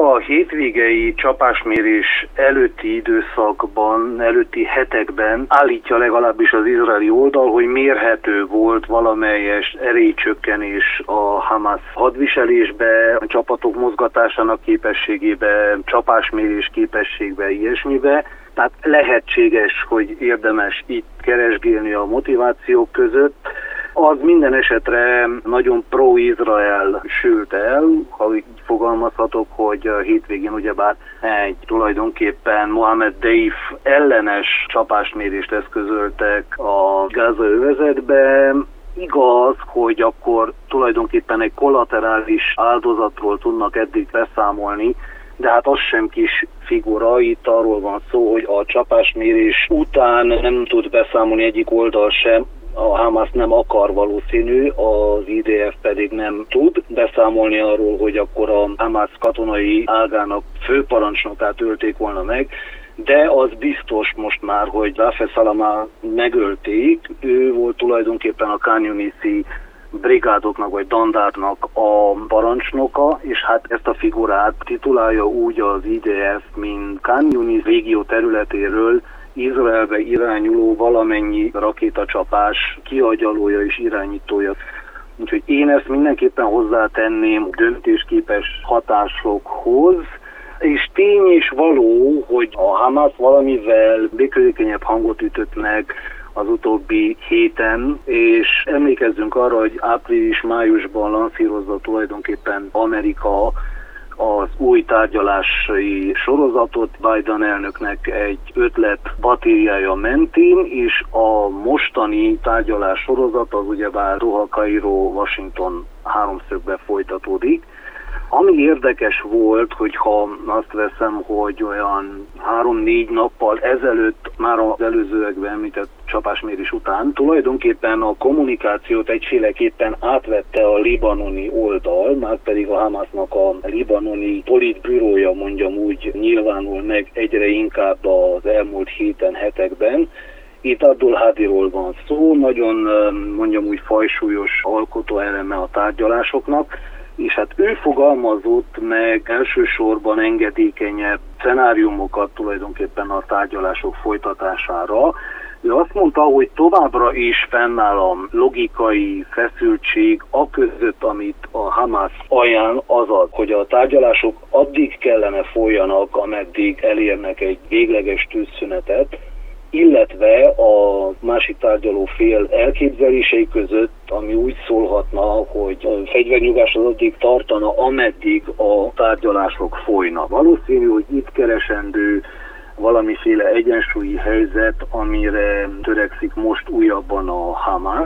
a hétvégei csapásmérés előtti időszakban, előtti hetekben állítja legalábbis az izraeli oldal, hogy mérhető volt valamelyes erőcsökkenés a Hamas hadviselésbe, a csapatok mozgatásának képességébe, csapásmérés képességbe, ilyesmibe. Tehát lehetséges, hogy érdemes itt keresgélni a motivációk között. Az minden esetre nagyon pro-Izrael sült el, ha így fogalmazhatok, hogy a hétvégén ugyebár egy tulajdonképpen Mohammed Deif ellenes csapásmérést eszközöltek a Gáza övezetbe. Igaz, hogy akkor tulajdonképpen egy kollaterális áldozatról tudnak eddig beszámolni, de hát az sem kis figura, itt arról van szó, hogy a csapásmérés után nem tud beszámolni egyik oldal sem, a Hamas nem akar valószínű, az IDF pedig nem tud beszámolni arról, hogy akkor a Hamas katonai ágának főparancsnokát ölték volna meg, de az biztos most már, hogy Rafeh Salamá megölték, ő volt tulajdonképpen a Khan Yunis-i brigádoknak vagy dandárnak a parancsnoka, és hát ezt a figurát titulálja úgy az IDF, mint Khan Yunis régió területéről Izraelbe irányuló valamennyi rakétacsapás kiagyalója és irányítója. Úgyhogy én ezt mindenképpen hozzátenném döntésképes hatásokhoz, és tény és való, hogy a Hamas valamivel békőzékenyebb hangot ütött meg az utóbbi héten, és emlékezzünk arra, hogy április-májusban lansírozza tulajdonképpen Amerika az új tárgyalási sorozatot Biden elnöknek egy ötlet batériája mentén, és a mostani tárgyalás sorozat az ugyebár Doha, Kairó, Washington háromszögbe folytatódik. Ami érdekes volt, hogyha azt veszem, hogy olyan 3-4 nappal ezelőtt, már az előzőekben említett csapásmérés után, tulajdonképpen a kommunikációt egyféleképpen átvette a libanoni oldal, márpedig a Hamasnak a libanoni politbürója, mondjam úgy, nyilvánul meg egyre inkább az elmúlt héten, hetekben. Itt Abdul Hadiról van szó, nagyon mondjam úgy fajsúlyos alkotóeleme a tárgyalásoknak, és hát ő fogalmazott meg elsősorban engedékenyebb szenáriumokat tulajdonképpen a tárgyalások folytatására. Ő azt mondta, hogy továbbra is fennáll a logikai feszültség aközött, amit a Hamas ajánl, azaz, hogy a tárgyalások addig kellene folyjanak, ameddig elérnek egy végleges tűzszünetet, illetve a másik tárgyaló fél elképzelései között, ami úgy szólhatna, hogy a fegyvernyugás az addig tartana, ameddig a tárgyalások folynak. Valószínű, hogy itt keresendő valamiféle egyensúlyi helyzet, amire törekszik most újabban a Hamas.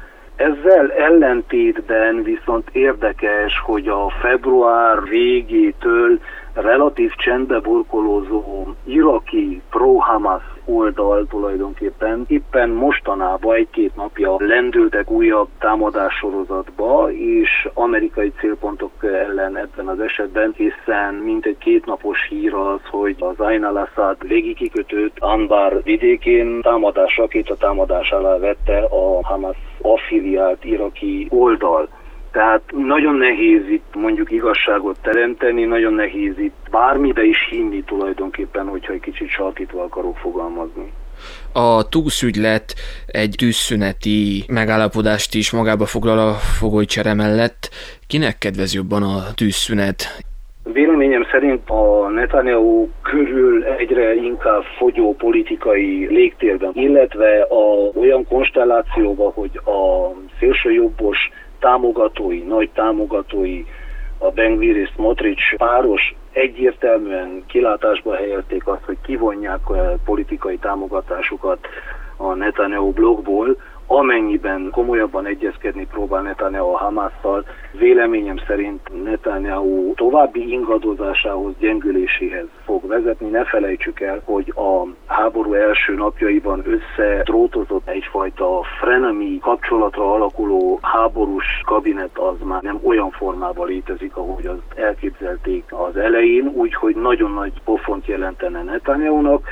Ezzel ellentétben viszont érdekes, hogy a február végétől relatív csendbe burkolózó iraki pro-Hamas oldal tulajdonképpen éppen mostanában 1-2 napja lendültek újabb támadássorozatba, és amerikai célpontok ellen ebben az esetben, hiszen mintegy 2 napos hír az, hogy az Ain al-Assad légikikötőt Anbar vidékén rakétatámadás alá vette a Hamas affiliált iraki oldal. Tehát nagyon nehéz itt mondjuk igazságot teremteni, nagyon nehéz itt bármibe is hinni tulajdonképpen, hogyha egy kicsit sarkítva akarok fogalmazni. A tűzügylet egy tűzszüneti megállapodást is magába foglal a fogolycsere mellett. Kinek kedvez jobban a tűzszünet? Véleményem szerint a Netanyahu körül egyre inkább fogyó politikai légtérben, illetve olyan konstellációban, hogy a szélsőjobbos támogatói, nagy támogatói, a Ben Gvir és Smotrich páros egyértelműen kilátásba helyezték azt, hogy kivonják a politikai támogatásukat a Netanyahu blokkból, amennyiben komolyabban egyezkedni próbál Netanyahu a Hamasszal. Véleményem szerint Netanyahu további ingadozásához, gyengüléséhez fog vezetni. Ne felejtsük el, hogy a háború első napjaiban összedrótozott egyfajta frenemi kapcsolatra alakuló háborús kabinet, az már nem olyan formában létezik, ahogy azt elképzelték az elején, úgyhogy nagyon nagy pofont jelentene Netanyahunak.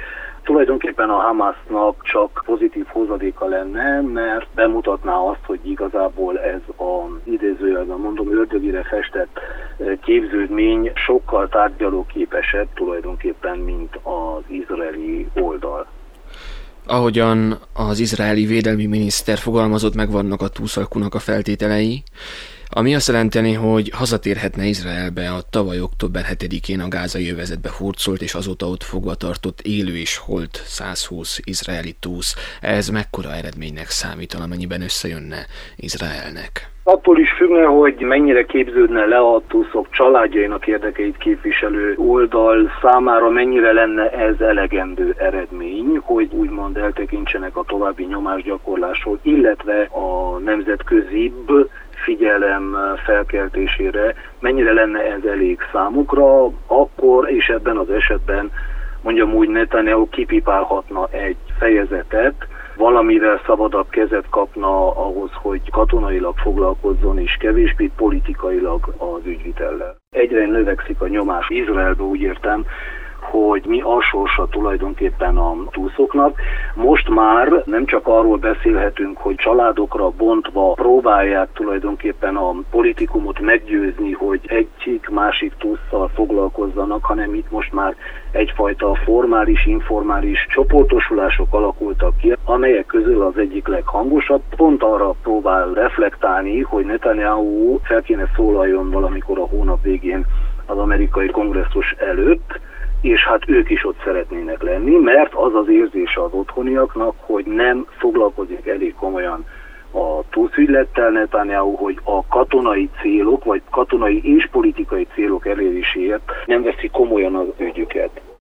tulajdonképpen a Hamasnak csak pozitív hozadéka lenne, mert bemutatná azt, hogy igazából ez az idézőjelben mondom ördögire festett képződmény sokkal tárgyalóképesebb tulajdonképpen, mint az izraeli oldal. Ahogyan az izraeli védelmi miniszter fogalmazott, megvannak a túszalkunak a feltételei, ami azt jelenteni, hogy hazatérhetne Izraelbe a tavaly október 7-én a gázai övezetbe hurcolt és azóta ott fogva tartott élő és holt 120 izraeli túsz. Ez mekkora eredménynek számít, amennyiben összejönne Izraelnek? Attól is függne, hogy mennyire képződne le a túszok családjainak érdekeit képviselő oldal számára, mennyire lenne ez elegendő eredmény, hogy úgymond eltekintsenek a további nyomásgyakorlásról, illetve a nemzetközibb figyelem felkeltésére, mennyire lenne ez elég számukra, akkor és ebben az esetben mondjam úgy Netanyahu kipipálhatna egy fejezetet, valamivel szabadabb kezet kapna ahhoz, hogy katonailag foglalkozzon, és kevésbé politikailag az ügyvitellel. Egyre növekszik a nyomás Izraelbe, úgy értem, hogy mi a sorsa tulajdonképpen a túszoknak. Most már nem csak arról beszélhetünk, hogy családokra bontva próbálják tulajdonképpen a politikumot meggyőzni, hogy egyik-másik tússzal foglalkozzanak, hanem itt most már egyfajta formális, informális csoportosulások alakultak ki, amelyek közül az egyik leghangosabb. Pont arra próbál reflektálni, hogy Netanyahu fel kéne szólaljon valamikor a hónap végén az amerikai kongresszus előtt, és hát ők is ott szeretnének lenni, mert az az érzése az otthoniaknak, hogy nem foglalkozik elég komolyan a túszügylettel Netanyahu, hogy a katonai célok, vagy katonai és politikai célok eléréséért nem veszi komolyan az ügyüket.